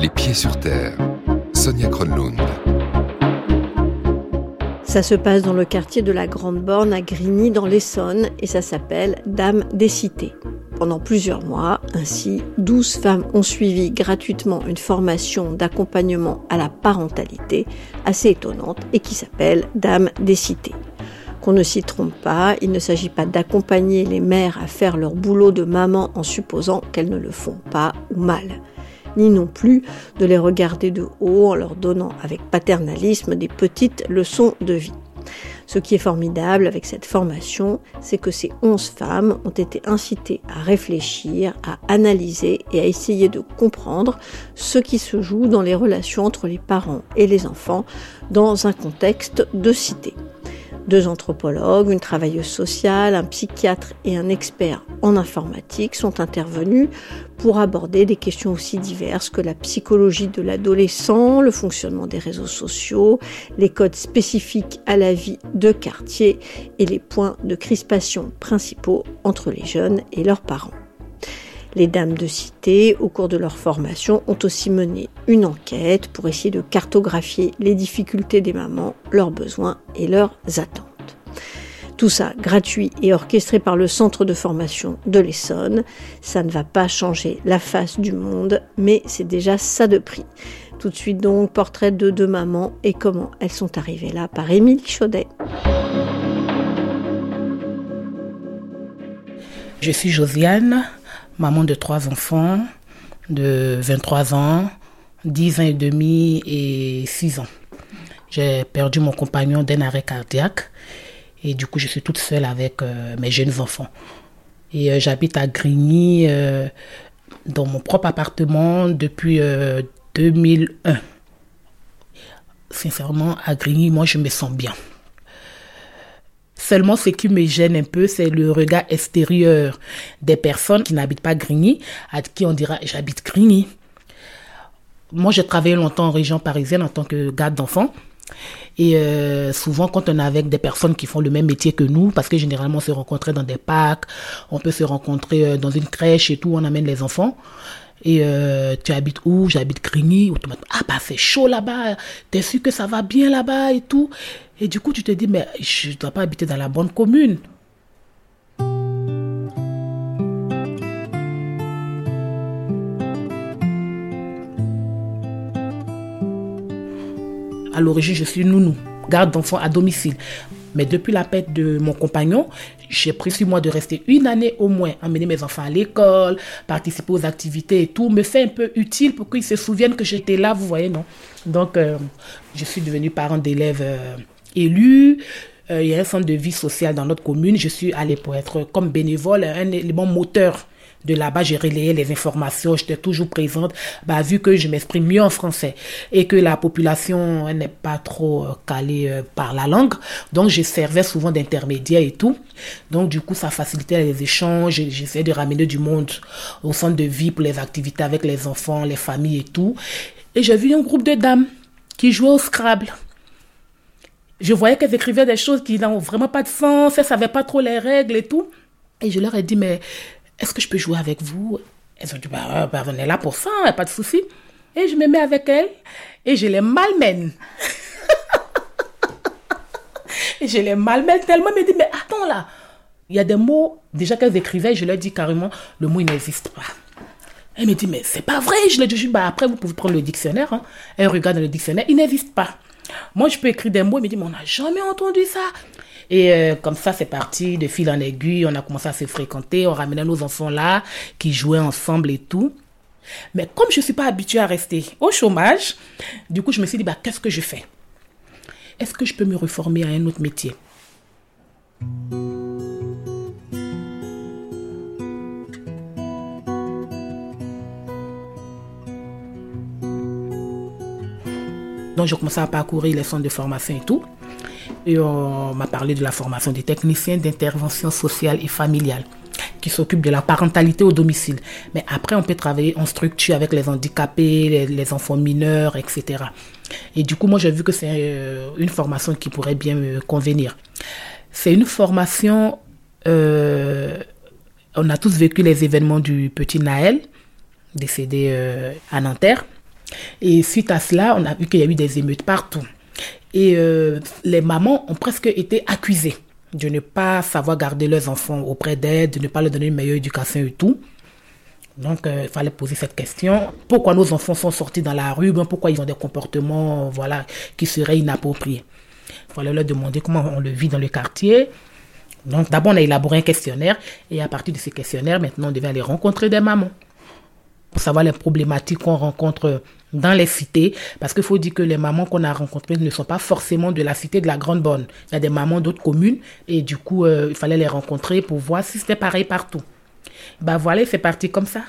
Les pieds sur terre. Sonia Kronlund. Ça se passe dans le quartier de la Grande Borne à Grigny dans l'Essonne et ça s'appelle Dames des Cités. Pendant plusieurs mois, ainsi, 12 femmes ont suivi gratuitement une formation d'accompagnement à la parentalité assez étonnante et qui s'appelle Dames des Cités. Qu'on ne s'y trompe pas, il ne s'agit pas d'accompagner les mères à faire leur boulot de maman en supposant qu'elles ne le font pas ou mal, ni non plus de les regarder de haut en leur donnant avec paternalisme des petites leçons de vie. Ce qui est formidable avec cette formation, c'est que ces 11 femmes ont été incitées à réfléchir, à analyser et à essayer de comprendre ce qui se joue dans les relations entre les parents et les enfants dans un contexte de cité. 2 anthropologues, une travailleuse sociale, un psychiatre et un expert en informatique sont intervenus pour aborder des questions aussi diverses que la psychologie de l'adolescent, le fonctionnement des réseaux sociaux, les codes spécifiques à la vie de quartier et les points de crispation principaux entre les jeunes et leurs parents. Les dames de cité, au cours de leur formation, ont aussi mené une enquête pour essayer de cartographier les difficultés des mamans, leurs besoins et leurs attentes. Tout ça gratuit et orchestré par le centre de formation de l'Essonne. Ça ne va pas changer la face du monde, mais c'est déjà ça de prix. Tout de suite donc, portrait de 2 mamans et comment elles sont arrivées là par Émilie Chaudet. Je suis Josiane, maman de 3 enfants, de 23 ans, 10 ans et demi et 6 ans. J'ai perdu mon compagnon d'un arrêt cardiaque et du coup je suis toute seule avec mes jeunes enfants. Et j'habite à Grigny dans mon propre appartement depuis 2001. Sincèrement, à Grigny, moi je me sens bien. Seulement, ce qui me gêne un peu, c'est le regard extérieur des personnes qui n'habitent pas Grigny, à qui on dira « j'habite Grigny ». Moi, j'ai travaillé longtemps en région parisienne en tant que garde d'enfants. Et souvent, quand on est avec des personnes qui font le même métier que nous, parce que généralement, on se rencontrait dans des parcs, on peut se rencontrer dans une crèche et tout, on amène les enfants. Et tu habites où? J'habite Grigny. Ah bah c'est chaud là-bas, t'es sûr que ça va bien là-bas et tout. Et du coup tu te dis mais je ne dois pas habiter dans la bonne commune. À l'origine je suis nounou, garde d'enfants à domicile. Mais depuis la perte de mon compagnon, j'ai pris sur moi de rester 1 année au moins, emmener mes enfants à l'école, participer aux activités et tout, me faire un peu utile pour qu'ils se souviennent que j'étais là, vous voyez, non? Donc, je suis devenue parent d'élèves élus. Il y a un centre de vie sociale dans notre commune. Je suis allée pour être comme bénévole, un élément moteur de là-bas, j'ai relayé les informations, j'étais toujours présente, vu que je m'exprime mieux en français et que la population n'est pas trop calée par la langue. Donc, je servais souvent d'intermédiaire et tout. Donc, du coup, ça facilitait les échanges. J'essayais de ramener du monde au centre de vie pour les activités avec les enfants, les familles et tout. Et j'ai vu un groupe de dames qui jouaient au Scrabble. Je voyais qu'elles écrivaient des choses qui n'ont vraiment pas de sens, elles ne savaient pas trop les règles et tout. Et je leur ai dit, mais est-ce que je peux jouer avec vous? Elles ont dit, on est là pour ça, pas de souci. Et je me mets avec elles et je les malmène. Et je les malmène tellement, elles me disent, mais attends là, il y a des mots, déjà qu'elles écrivaient, je leur dis carrément, le mot il n'existe pas. Elle me dit, mais c'est pas vrai. Je leur dis, après vous pouvez prendre le dictionnaire. Hein. Elle regarde dans le dictionnaire, il n'existe pas. Moi je peux écrire des mots, elle me dit, mais on n'a jamais entendu ça. Et comme ça, c'est parti de fil en aiguille. On a commencé à se fréquenter. On ramenait nos enfants là, qui jouaient ensemble et tout. Mais comme je ne suis pas habituée à rester au chômage, du coup, je me suis dit, qu'est-ce que je fais? Est-ce que je peux me reformer à un autre métier? Donc, j'ai commencé à parcourir les centres de formation et tout. Et on m'a parlé de la formation des techniciens d'intervention sociale et familiale qui s'occupent de la parentalité au domicile. Mais après, on peut travailler en structure avec les handicapés, les enfants mineurs, etc. Et du coup, moi, j'ai vu que c'est une formation qui pourrait bien me convenir. C'est une formation... on a tous vécu les événements du petit Naël, décédé à Nanterre. Et suite à cela, on a vu qu'il y a eu des émeutes partout. Et les mamans ont presque été accusées de ne pas savoir garder leurs enfants auprès d'elles, de ne pas leur donner une meilleure éducation et tout. Donc, il fallait poser cette question. Pourquoi nos enfants sont sortis dans la rue? Pourquoi ils ont des comportements qui seraient inappropriés? Il fallait leur demander comment on le vit dans le quartier. Donc, d'abord, on a élaboré un questionnaire. Et à partir de ce questionnaire, maintenant, on devait aller rencontrer des mamans pour savoir les problématiques qu'on rencontre dans les cités. Parce qu'il faut dire que les mamans qu'on a rencontrées ne sont pas forcément de la cité de la Grande Borne. Il y a des mamans d'autres communes. Et du coup, il fallait les rencontrer pour voir si c'était pareil partout. Voilà, c'est parti comme ça.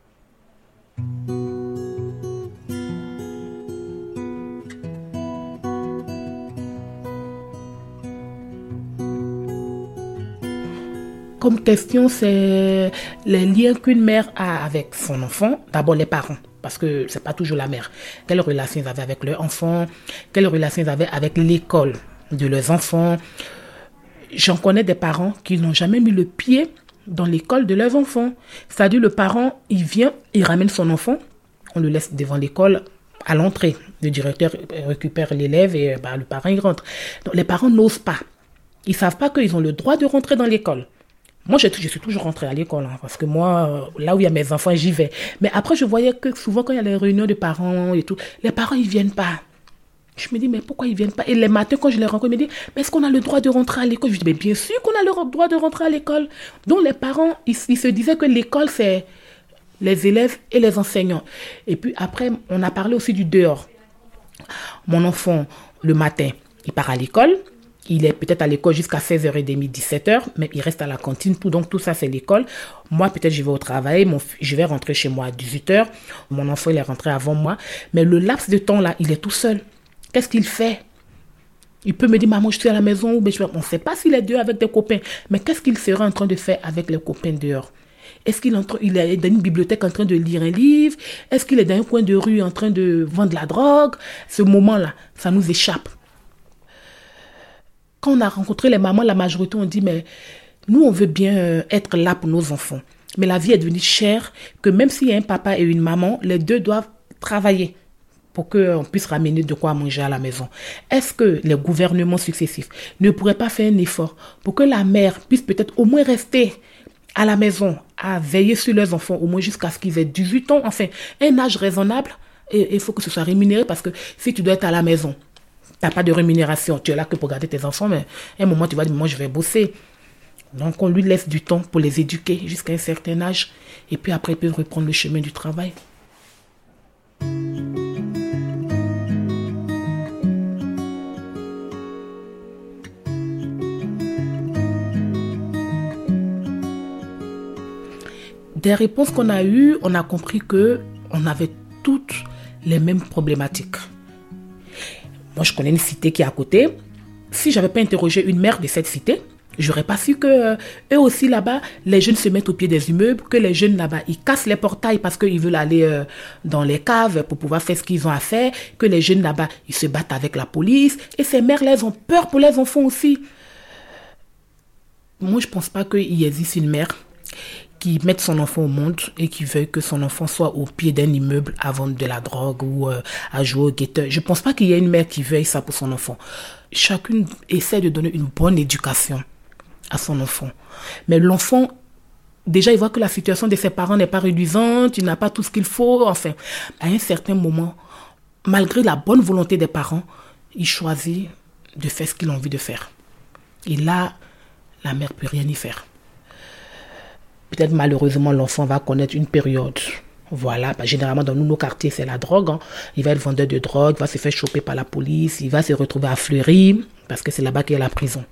Comme question, c'est les liens qu'une mère a avec son enfant. D'abord, les parents, parce que c'est pas toujours la mère. Quelles relations ils avaient avec leur enfant? Quelles relations ils avaient avec l'école de leurs enfants? J'en connais des parents qui n'ont jamais mis le pied dans l'école de leurs enfants. C'est-à-dire, le parent, il vient, il ramène son enfant, on le laisse devant l'école à l'entrée. Le directeur récupère l'élève et le parent, il rentre. Donc, les parents n'osent pas. Ils savent pas qu'ils ont le droit de rentrer dans l'école. Moi, je suis toujours rentrée à l'école, parce que moi, là où il y a mes enfants, j'y vais. Mais après, je voyais que souvent, quand il y a les réunions de parents et tout, les parents, ils viennent pas. Je me dis, mais pourquoi ils viennent pas? Et les matins, quand je les rencontre, ils me disent, mais est-ce qu'on a le droit de rentrer à l'école? Je dis, mais bien sûr qu'on a le droit de rentrer à l'école. Donc, les parents, ils se disaient que l'école, c'est les élèves et les enseignants. Et puis après, on a parlé aussi du dehors. Mon enfant, le matin, il part à l'école. Il est peut-être à l'école jusqu'à 16h30, 17h, mais il reste à la cantine. Donc, tout ça, c'est l'école. Moi, peut-être, je vais au travail. Je vais rentrer chez moi à 18h. Mon enfant, il est rentré avant moi. Mais le laps de temps-là, il est tout seul. Qu'est-ce qu'il fait? Il peut me dire, maman, je suis à la maison. On ne sait pas s'il est dehors avec des copains. Mais qu'est-ce qu'il serait en train de faire avec les copains dehors? Est-ce qu'il est dans une bibliothèque en train de lire un livre? Est-ce qu'il est dans un coin de rue en train de vendre de la drogue? Ce moment-là, ça nous échappe. Quand on a rencontré les mamans, la majorité ont dit, mais nous, on veut bien être là pour nos enfants. Mais la vie est devenue chère, que même s'il y a un papa et une maman, les deux doivent travailler pour qu'on puisse ramener de quoi manger à la maison. Est-ce que les gouvernements successifs ne pourraient pas faire un effort pour que la mère puisse peut-être au moins rester à la maison, à veiller sur leurs enfants, au moins jusqu'à ce qu'ils aient 18 ans, enfin, un âge raisonnable, et il faut que ce soit rémunéré, parce que si tu dois être à la maison, tu n'as pas de rémunération, tu es là que pour garder tes enfants, mais à un moment, tu vas dire, moi, je vais bosser. Donc, on lui laisse du temps pour les éduquer jusqu'à un certain âge, et puis après, ils peuvent reprendre le chemin du travail. Des réponses qu'on a eues, on a compris qu'on avait toutes les mêmes problématiques. Moi, je connais une cité qui est à côté. Si je n'avais pas interrogé une mère de cette cité, je n'aurais pas su que eux aussi là-bas, les jeunes se mettent au pied des immeubles, que les jeunes là-bas, ils cassent les portails parce qu'ils veulent aller dans les caves pour pouvoir faire ce qu'ils ont à faire, que les jeunes là-bas, ils se battent avec la police. Et ces mères-là, elles ont peur pour les enfants aussi. Moi, je ne pense pas qu'il existe une mère qui mette son enfant au monde et qui veuille que son enfant soit au pied d'un immeuble à vendre de la drogue ou à jouer au guetteur. Je ne pense pas qu'il y ait une mère qui veuille ça pour son enfant. Chacune essaie de donner une bonne éducation à son enfant. Mais l'enfant, déjà, il voit que la situation de ses parents n'est pas réduisante, il n'a pas tout ce qu'il faut. Enfin, à un certain moment, malgré la bonne volonté des parents, il choisit de faire ce qu'il a envie de faire. Et là, la mère ne peut rien y faire. Peut-être malheureusement, l'enfant va connaître une période. Voilà, généralement dans nos quartiers, c'est la drogue. Il va être vendeur de drogue, va se faire choper par la police, il va se retrouver à Fleury, parce que c'est là-bas qu'il y a la prison.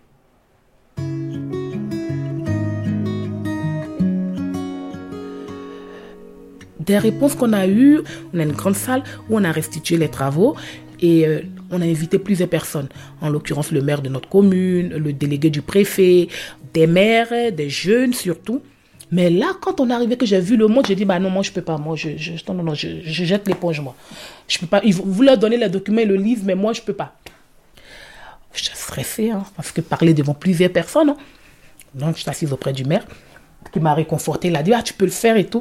Des réponses qu'on a eues, on a une grande salle où on a restitué les travaux et on a invité plusieurs personnes. En l'occurrence, le maire de notre commune, le délégué du préfet, des maires, des jeunes surtout. Mais là, quand on est arrivé, que j'ai vu le monde, j'ai dit, non, moi, je peux pas. Moi, je jette l'éponge, moi. Je peux pas. Vous leur donnez les documents, ils le lisent, mais moi, je peux pas. Je suis stressée, parce que parler devant plusieurs personnes. Donc, je suis assise auprès du maire, qui m'a réconfortée. Il a dit, tu peux le faire et tout.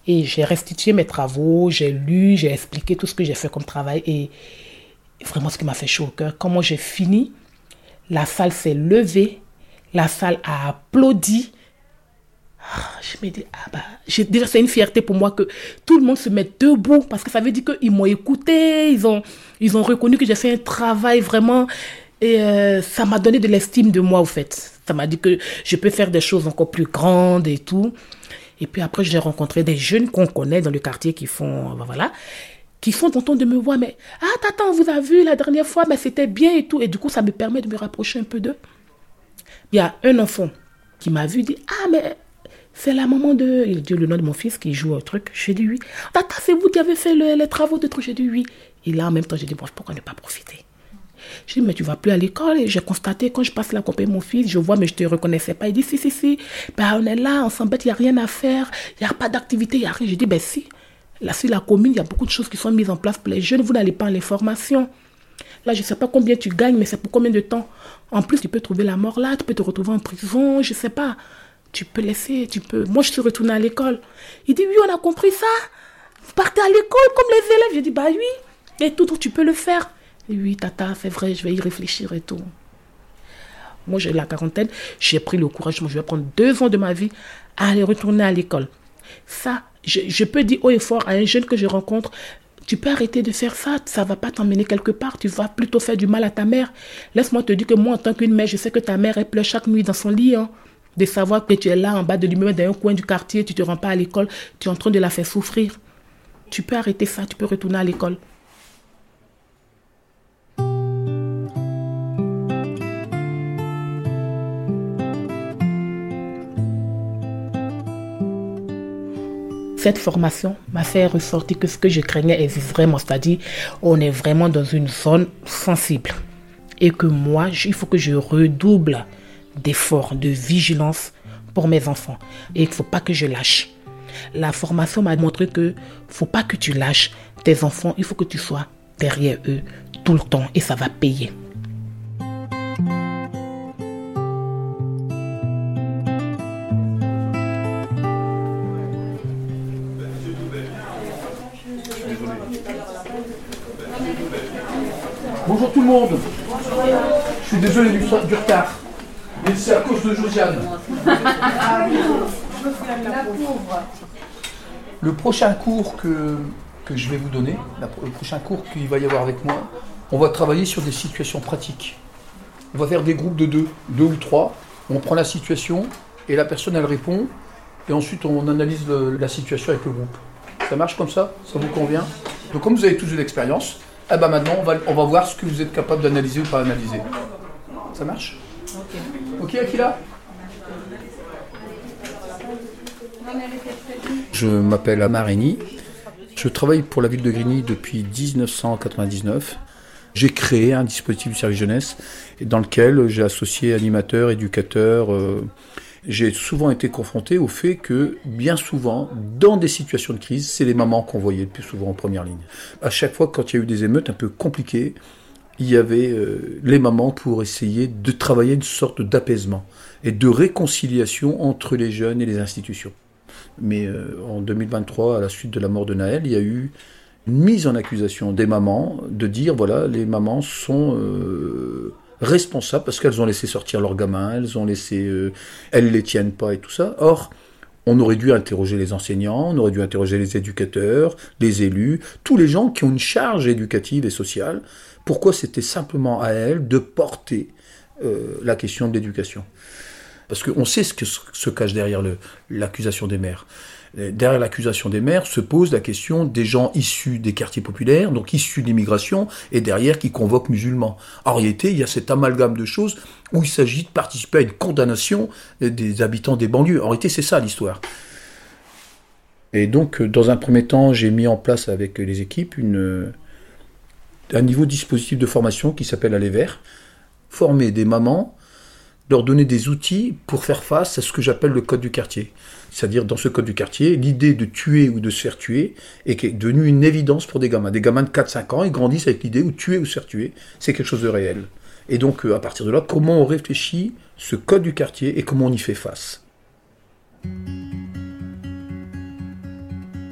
Et j'ai restitué mes travaux, j'ai lu, j'ai expliqué tout ce que j'ai fait comme travail. Et vraiment, ce qui m'a fait chaud au cœur, comment j'ai fini, la salle s'est levée, la salle a applaudi. Je me dis, déjà c'est une fierté pour moi que tout le monde se mette debout parce que ça veut dire qu'ils m'ont écouté, ils ont reconnu que j'ai fait un travail vraiment et ça m'a donné de l'estime de moi au fait. Ça m'a dit que je peux faire des choses encore plus grandes et tout. Et puis après j'ai rencontré des jeunes qu'on connaît dans le quartier qui sont contents de me voir, mais tata, on vous a vu la dernière fois, mais c'était bien et tout. Et du coup, ça me permet de me rapprocher un peu d'eux. Il y a un enfant qui m'a vu, dit, mais c'est la maman de... Il dit le nom de mon fils qui joue au truc. J'ai dit oui. Tata, c'est vous qui avez fait les travaux de truc. J'ai dit oui. Et là, en même temps, j'ai dit, bon, pourquoi ne pas profiter? J'ai dit, mais tu vas plus à l'école. Et j'ai constaté, quand je passe là, accompagner mon fils, je vois, mais je te reconnaissais pas. Il dit, si. Ben, on est là, on s'embête, il n'y a rien à faire. Il n'y a pas d'activité, il n'y a rien. J'ai dit, ben si. Là, sur la commune, il y a beaucoup de choses qui sont mises en place pour les jeunes. Vous n'allez pas en les formations. Là, je ne sais pas combien tu gagnes, mais c'est pour combien de temps. En plus, tu peux trouver la mort là, tu peux te retrouver en prison, je ne sais pas. Tu peux laisser, Moi, je suis retournée à l'école. Il dit, oui, on a compris ça. Vous partez à l'école comme les élèves. J'ai dit, bah oui. Et tout, tu peux le faire. Et oui, tata, c'est vrai, je vais y réfléchir et tout. Moi, j'ai la quarantaine. J'ai pris le courage. Moi, je vais prendre 2 ans de ma vie à aller retourner à l'école. Ça, je peux dire haut et fort à un jeune que je rencontre, tu peux arrêter de faire ça, ça ne va pas t'emmener quelque part, tu vas plutôt faire du mal à ta mère. Laisse-moi te dire que moi, en tant qu'une mère, je sais que ta mère, elle pleure chaque nuit dans son lit. De savoir que tu es là, en bas de l'immeuble, dans un coin du quartier, tu ne te rends pas à l'école, tu es en train de la faire souffrir. Tu peux arrêter ça, tu peux retourner à l'école. Cette formation m'a fait ressortir que ce que je craignais existe vraiment, c'est-à-dire on est vraiment dans une zone sensible et que moi, il faut que je redouble d'efforts, de vigilance pour mes enfants et il ne faut pas que je lâche. La formation m'a montré que ne faut pas que tu lâches tes enfants, il faut que tu sois derrière eux tout le temps et ça va payer. Bonjour tout le monde. Je suis désolé du retard. Mais c'est à cause de Josiane. Le prochain cours que je vais vous donner, le prochain cours qu'il va y avoir avec moi, on va travailler sur des situations pratiques. On va faire des groupes de 2 ou 3. On prend la situation et la personne elle répond. Et ensuite on analyse la situation avec le groupe. Ça marche comme ça? Ça vous convient? Donc comme vous avez tous de l'expérience, maintenant on va voir ce que vous êtes capable d'analyser ou pas analyser. Ça marche? Ok, Akila? Je m'appelle Amar Reni. Je travaille pour la ville de Grigny depuis 1999. J'ai créé un dispositif du service jeunesse dans lequel j'ai associé animateurs, éducateurs. J'ai souvent été confronté au fait que, bien souvent, dans des situations de crise, c'est les mamans qu'on voyait le plus souvent en première ligne. À chaque fois, quand il y a eu des émeutes un peu compliquées, il y avait les mamans pour essayer de travailler une sorte d'apaisement et de réconciliation entre les jeunes et les institutions. Mais en 2023, à la suite de la mort de Naël, il y a eu une mise en accusation des mamans de dire, voilà, les mamans sont responsables parce qu'elles ont laissé sortir leurs gamins, elles les tiennent pas et tout ça. Or, on aurait dû interroger les enseignants, on aurait dû interroger les éducateurs, les élus, tous les gens qui ont une charge éducative et sociale. Pourquoi c'était simplement à elles de porter la question de l'éducation? Parce qu'on sait ce que se cache derrière l'accusation des mères. Derrière l'accusation des mères se pose la question des gens issus des quartiers populaires, donc issus de l'immigration, et derrière qui convoquent musulmans. En réalité, il y a cet amalgame de choses où il s'agit de participer à une condamnation des habitants des banlieues. En réalité, c'est ça l'histoire. Et donc, dans un premier temps, j'ai mis en place avec les équipes un nouveau dispositif de formation qui s'appelle Aller Vers. Former des mamans, leur donner des outils pour faire face à ce que j'appelle le code du quartier. C'est-à-dire, dans ce code du quartier, l'idée de tuer ou de se faire tuer est devenue une évidence pour des gamins. Des gamins de 4-5 ans, ils grandissent avec l'idée où tuer ou se faire tuer, c'est quelque chose de réel. Et donc, à partir de là, comment on réfléchit ce code du quartier et comment on y fait face?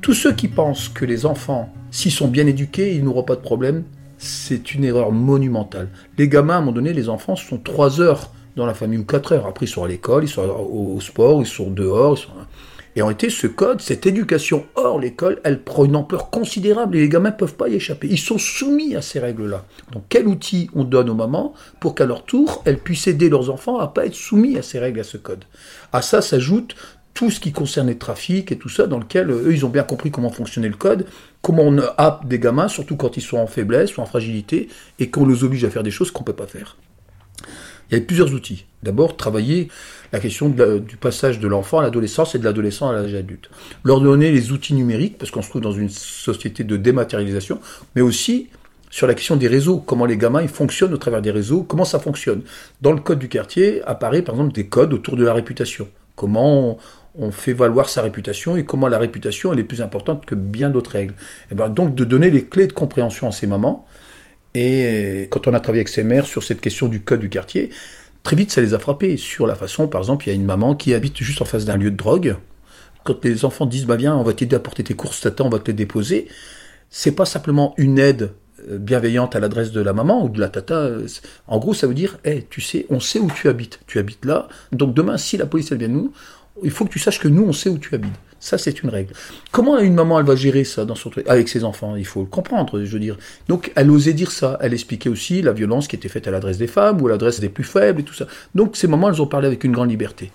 Tous ceux qui pensent que les enfants, s'ils sont bien éduqués, ils n'auront pas de problème, c'est une erreur monumentale. Les gamins, à un moment donné, les enfants sont 3 heures dans la famille ou 4 heures. Après, ils sont à l'école, ils sont au sport, ils sont dehors. Et en réalité, ce code, cette éducation hors l'école, elle prend une ampleur considérable et les gamins ne peuvent pas y échapper. Ils sont soumis à ces règles-là. Donc, quel outil on donne aux mamans pour qu'à leur tour, elles puissent aider leurs enfants à ne pas être soumis à ces règles, à ce code. À ça s'ajoute tout ce qui concerne les trafics et tout ça, dans lequel eux, ils ont bien compris comment fonctionnait le code, comment on happe des gamins, surtout quand ils sont en faiblesse ou en fragilité, et qu'on les oblige à faire des choses qu'on ne peut pas faire. Il y avait plusieurs outils. D'abord, travailler la question du passage de l'enfant à l'adolescence et de l'adolescent à l'âge adulte. Leur donner les outils numériques, parce qu'on se trouve dans une société de dématérialisation, mais aussi sur la question des réseaux, comment les gamins ils fonctionnent au travers des réseaux, comment ça fonctionne. Dans le code du quartier, apparaît par exemple des codes autour de la réputation. Comment on fait valoir sa réputation et comment la réputation elle est plus importante que bien d'autres règles. Et ben donc de donner les clés de compréhension à ces mamans. Et quand on a travaillé avec ces mères sur cette question du code du quartier, très vite ça les a frappés sur la façon, par exemple, il y a une maman qui habite juste en face d'un lieu de drogue. Quand les enfants disent bah viens, on va t'aider à porter tes courses, tata, on va te les déposer, c'est pas simplement une aide bienveillante à l'adresse de la maman ou de la tata. En gros, ça veut dire hey, tu sais, on sait où tu habites là, donc demain si la police elle vient nous, il faut que tu saches que nous on sait où tu habites. Ça, c'est une règle. Comment une maman, elle va gérer ça dans son truc avec ses enfants? Il faut le comprendre, je veux dire. Donc, elle osait dire ça. Elle expliquait aussi la violence qui était faite à l'adresse des femmes ou à l'adresse des plus faibles et tout ça. Donc, ces mamans, elles ont parlé avec une grande liberté.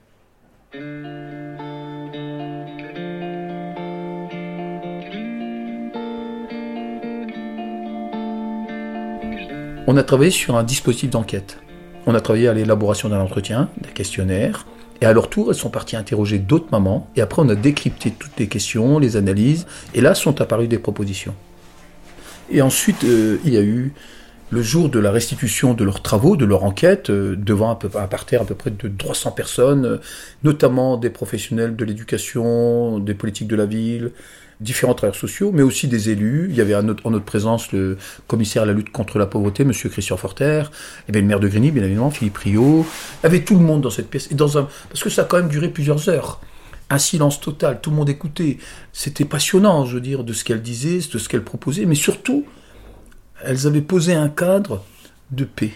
On a travaillé sur un dispositif d'enquête. On a travaillé à l'élaboration d'un entretien, d'un questionnaire. Et à leur tour, elles sont parties interroger d'autres mamans. Et après, on a décrypté toutes les questions, les analyses. Et là, sont apparues des propositions. Et ensuite, il y a eu le jour de la restitution de leurs travaux, de leur enquête, devant un parterre à peu près de 300 personnes, notamment des professionnels de l'éducation, des politiques de la ville, différents travailleurs sociaux, mais aussi des élus. Il y avait en notre présence le commissaire à la lutte contre la pauvreté, M. Christian Forter, et bien le maire de Grigny, bien évidemment, Philippe Rio. Il y avait tout le monde dans cette pièce, et parce que ça a quand même duré plusieurs heures. Un silence total, tout le monde écoutait. C'était passionnant, je veux dire, de ce qu'elle disait, de ce qu'elle proposait, mais surtout, elles avaient posé un cadre de paix.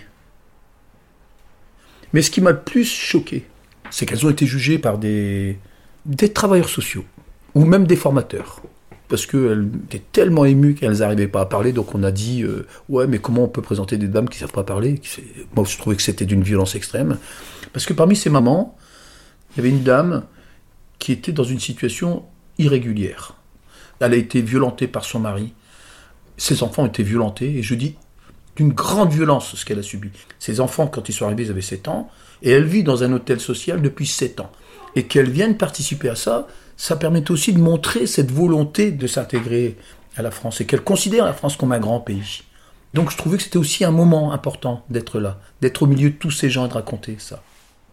Mais ce qui m'a le plus choqué, c'est qu'elles ont été jugées par des travailleurs sociaux, ou même des formateurs. Parce qu'elles étaient tellement émues qu'elles n'arrivaient pas à parler, donc on a dit ouais, mais comment on peut présenter des dames qui ne savent pas parler? Moi, je trouvais que c'était d'une violence extrême. Parce que parmi ces mamans, il y avait une dame qui était dans une situation irrégulière. Elle a été violentée par son mari. Ses enfants ont été violentés, et je dis d'une grande violence ce qu'elle a subi. Ses enfants, quand ils sont arrivés, ils avaient 7 ans, et elle vit dans un hôtel social depuis 7 ans. Et qu'elle vienne participer à ça, ça permet aussi de montrer cette volonté de s'intégrer à la France, et qu'elle considère la France comme un grand pays. Donc je trouvais que c'était aussi un moment important d'être là, d'être au milieu de tous ces gens et de raconter ça.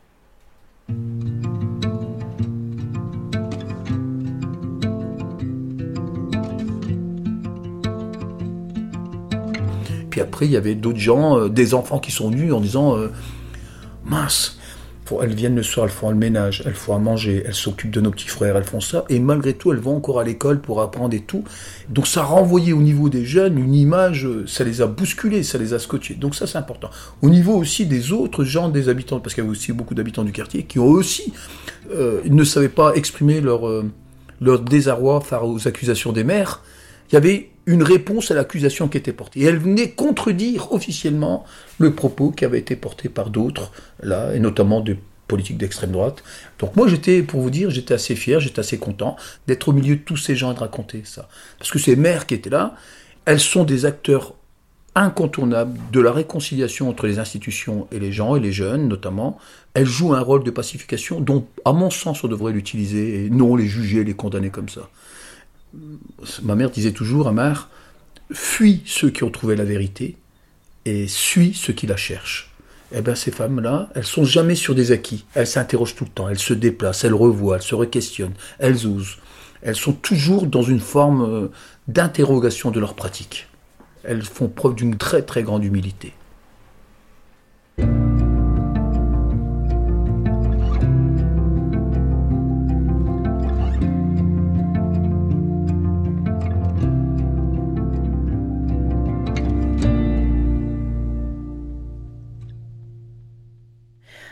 Puis après, il y avait d'autres gens, des enfants qui sont venus en disant mince, elles viennent le soir, elles font le ménage, elles font à manger, elles s'occupent de nos petits frères, elles font ça, et malgré tout, elles vont encore à l'école pour apprendre et tout. Donc ça renvoyait au niveau des jeunes une image, ça les a bousculés, ça les a scotchés. Donc ça, c'est important. Au niveau aussi des autres gens, des habitants, parce qu'il y avait aussi beaucoup d'habitants du quartier qui ont aussi, ils ne savaient pas exprimer leur désarroi face aux accusations des maires. Il y avait une réponse à l'accusation qui était portée. Et elle venait contredire officiellement le propos qui avait été porté par d'autres, là, et notamment des politiques d'extrême droite. Donc moi, pour vous dire, j'étais assez fier, j'étais assez content d'être au milieu de tous ces gens et de raconter ça. Parce que ces mères qui étaient là, elles sont des acteurs incontournables de la réconciliation entre les institutions et les gens, et les jeunes notamment. Elles jouent un rôle de pacification dont, à mon sens, on devrait l'utiliser, et non les juger, les condamner comme ça. Ma mère disait toujours, Amar, fuis ceux qui ont trouvé la vérité et suis ceux qui la cherchent. Eh bien, ces femmes-là, elles sont jamais sur des acquis. Elles s'interrogent tout le temps, elles se déplacent, elles revoient, elles se requestionnent, elles osent. Elles sont toujours dans une forme d'interrogation de leur pratique. Elles font preuve d'une très très grande humilité.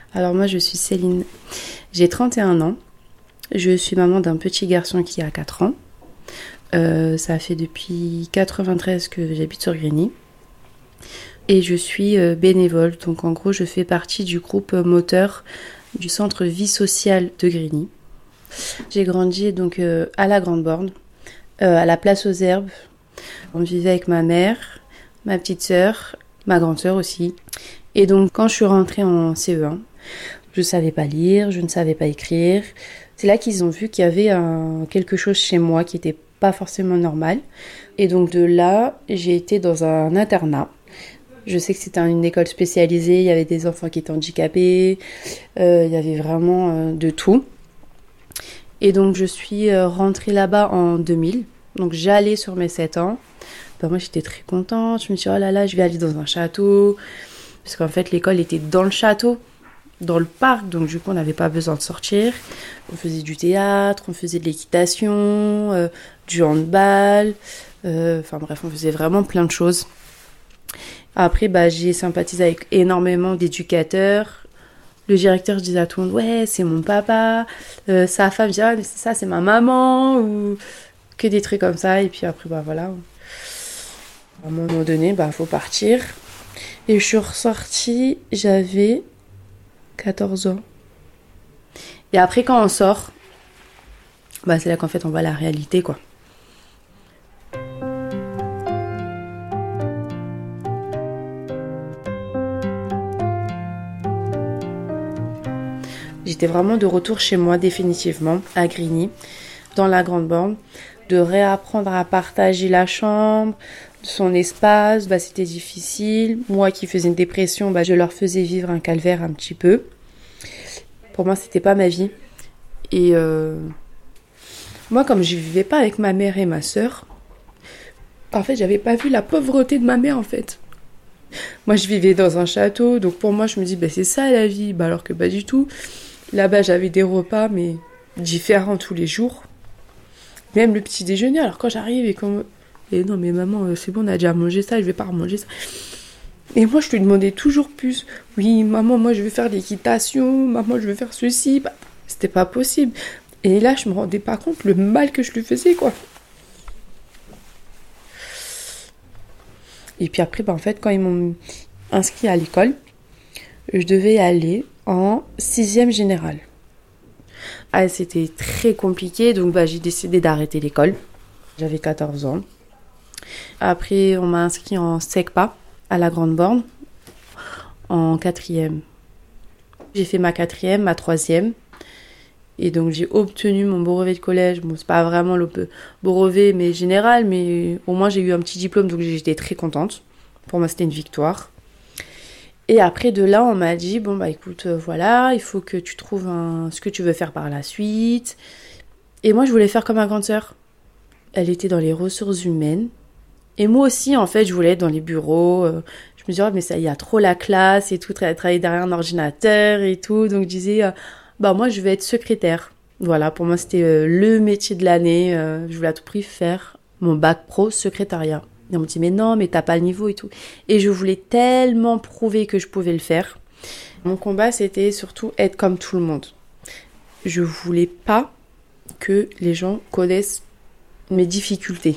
Alors moi, je suis Céline. J'ai 31 ans. Je suis maman d'un petit garçon qui a 4 ans. Ça fait depuis 93 que j'habite sur Grigny. Et je suis bénévole. Donc en gros, je fais partie du groupe moteur du centre vie sociale de Grigny. J'ai grandi donc à la Grande Borne, à la place aux Herbes. On vivait avec ma mère, ma petite sœur, ma grande sœur aussi. Et donc quand je suis rentrée en CE1, je ne savais pas lire, je ne savais pas écrire. C'est là qu'ils ont vu qu'il y avait quelque chose chez moi qui n'était pas forcément normal. Et donc de là, j'ai été dans un internat. Je sais que c'était une école spécialisée, il y avait des enfants qui étaient handicapés, il y avait vraiment de tout. Et donc je suis rentrée là-bas en 2000, donc j'allais sur mes 7 ans. Ben, moi j'étais très contente, je me suis dit oh là là, je vais aller dans un château. Parce qu'en fait l'école était dans le château, dans le parc, donc du coup on n'avait pas besoin de sortir. On faisait du théâtre, on faisait de l'équitation, du handball, enfin bref, on faisait vraiment plein de choses. Après, j'ai sympathisé avec énormément d'éducateurs. Le directeur disait à tout le monde, ouais, c'est mon papa. Sa femme disait, ah, mais c'est ça, c'est ma maman. Ou que des trucs comme ça. Et puis après, voilà. À un moment donné, faut partir. Et je suis ressortie, j'avais 14 ans. Et après, quand on sort, c'est là qu'en fait, on voit la réalité, quoi. J'étais vraiment de retour chez moi définitivement, à Grigny, dans la Grande Borne, de réapprendre à partager la chambre, son espace, c'était difficile. Moi qui faisais une dépression, je leur faisais vivre un calvaire un petit peu. Pour moi, c'était pas ma vie. Et moi, comme je vivais pas avec ma mère et ma sœur, en fait, j'avais pas vu la pauvreté de ma mère, en fait. Moi, je vivais dans un château, donc pour moi, je me dis, c'est ça la vie, alors que pas du tout. Là-bas, j'avais des repas, mais différents tous les jours. Même le petit déjeuner. Alors quand j'arrive et non, mais maman, c'est bon, on a déjà mangé ça, je vais pas remanger ça. Et moi, je lui demandais toujours plus. Oui, maman, moi, je veux faire l'équitation. Maman, je veux faire ceci. C'était pas possible. Et là, je me rendais pas compte le mal que je lui faisais, quoi. Et puis après, en fait, quand ils m'ont inscrit à l'école, je devais aller en 6e générale. C'était très compliqué, donc j'ai décidé d'arrêter l'école. J'avais 14 ans. Après, on m'a inscrit en SECPA, à la Grande Borne, en 4e. J'ai fait ma 4e, ma 3e. Et donc, j'ai obtenu mon brevet de collège. Bon, c'est pas vraiment le brevet, mais général, mais au moins, j'ai eu un petit diplôme, donc j'étais très contente. Pour moi, c'était une victoire. Et après, de là, on m'a dit, écoute, voilà, il faut que tu trouves ce que tu veux faire par la suite. Et moi, je voulais faire comme ma grande sœur. Elle était dans les ressources humaines. Et moi aussi, en fait, je voulais être dans les bureaux. Je me disais, mais ça, il y a trop la classe et tout, travailler derrière un ordinateur et tout. Donc, je disais, moi, je vais être secrétaire. Voilà, pour moi, c'était le métier de l'année. Je voulais à tout prix faire mon bac pro secrétariat. Et on me dit, mais non, mais t'as pas le niveau et tout. Et je voulais tellement prouver que je pouvais le faire. Mon combat, c'était surtout être comme tout le monde. Je voulais pas que les gens connaissent mes difficultés.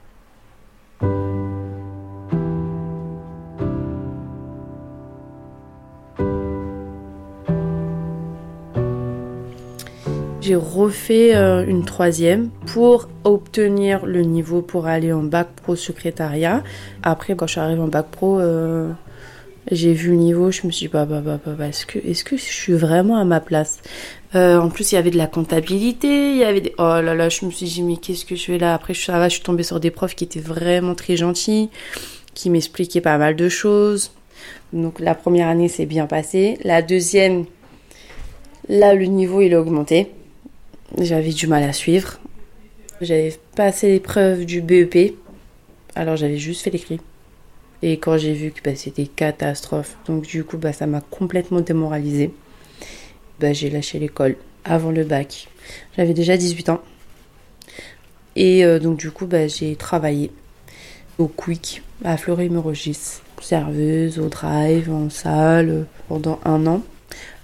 J'ai refait une 3e pour obtenir le niveau pour aller en bac pro secrétariat. Après, quand je suis arrivée en bac pro, j'ai vu le niveau, je me suis dit, est-ce que je suis vraiment à ma place ? En plus, il y avait de la comptabilité, il y avait des... Oh là là, je me suis dit, mais qu'est-ce que je fais là ? Après, je suis tombée sur des profs qui étaient vraiment très gentils, qui m'expliquaient pas mal de choses. Donc, la première année s'est bien passée. La deuxième, là, le niveau, il a augmenté. J'avais du mal à suivre. J'avais passé l'épreuve du BEP. Alors, j'avais juste fait l'écrit. Et quand j'ai vu que c'était catastrophe, donc du coup, ça m'a complètement démoralisée. J'ai lâché l'école avant le bac. J'avais déjà 18 ans. Et donc du coup, j'ai travaillé au Quick, à Fleury-Mérogis. Serveuse, au drive, en salle, pendant 1 an.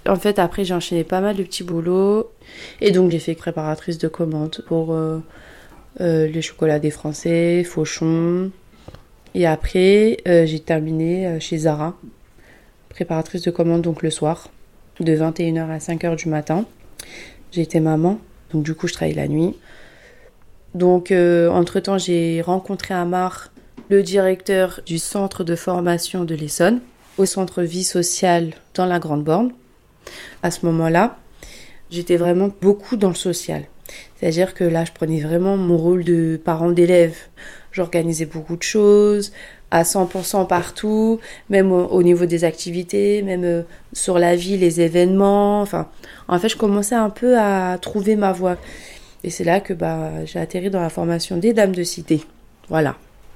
En fait, après, j'ai enchaîné pas mal de petits boulots. Et donc, j'ai fait préparatrice de commandes pour les chocolats des Français, Fauchon. Et après, j'ai terminé chez Zara, préparatrice de commandes donc le soir, de 21h à 5h du matin. J'étais maman, donc du coup, je travaillais la nuit. Donc, entre-temps, j'ai rencontré Amar, le directeur du centre de formation de l'Essonne, au centre vie sociale dans la Grande Borne. À ce moment-là, j'étais vraiment beaucoup dans le social. C'est-à-dire que là, je prenais vraiment mon rôle de parent d'élève. J'organisais beaucoup de choses, à 100% partout, même au niveau des activités, même sur la vie, les événements. Enfin, en fait, je commençais un peu à trouver ma voie. Et c'est là que j'ai atterri dans la formation des Dames de Cité. Voilà.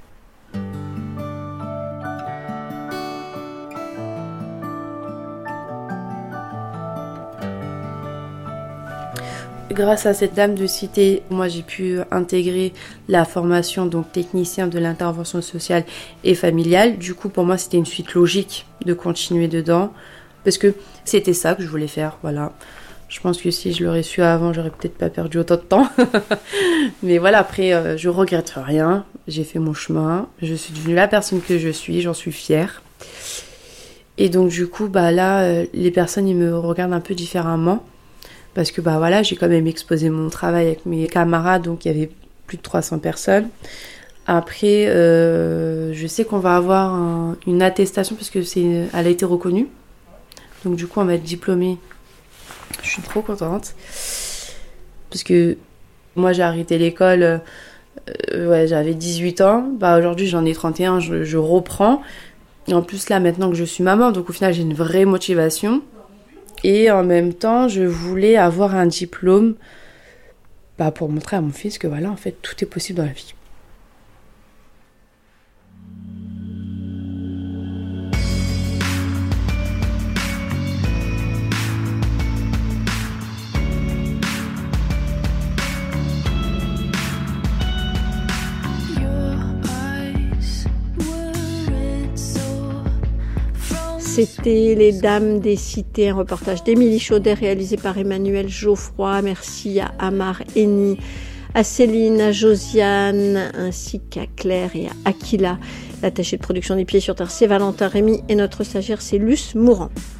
Grâce à cette dame de cité, moi j'ai pu intégrer la formation donc technicien de l'intervention sociale et familiale. Du coup, pour moi, c'était une suite logique de continuer dedans parce que c'était ça que je voulais faire. Voilà. Je pense que si je l'aurais su avant, j'aurais peut-être pas perdu autant de temps. Mais voilà, après, je regrette rien. J'ai fait mon chemin. Je suis devenue la personne que je suis. J'en suis fière. Et donc, du coup, là, les personnes, ils me regardent un peu différemment. Parce que voilà, j'ai quand même exposé mon travail avec mes camarades, donc il y avait plus de 300 personnes. Après, je sais qu'on va avoir une attestation parce que elle a été reconnue. Donc du coup, on va être diplômée. Je suis trop contente. Parce que moi, j'ai arrêté l'école, j'avais 18 ans. Aujourd'hui, j'en ai 31, je reprends. Et en plus, là, maintenant que je suis maman, donc au final, j'ai une vraie motivation. Et en même temps, je voulais avoir un diplôme pour montrer à mon fils que voilà, en fait, tout est possible dans la vie. C'était Les Dames des Cités, un reportage d'Émilie Chaudet réalisé par Emmanuel Geoffroy. Merci à Amar Eni, à Céline, à Josiane, ainsi qu'à Claire et à Aquila. L'attaché de production des Pieds sur Terre, c'est Valentin Rémy et notre stagiaire, c'est Luce Mourant.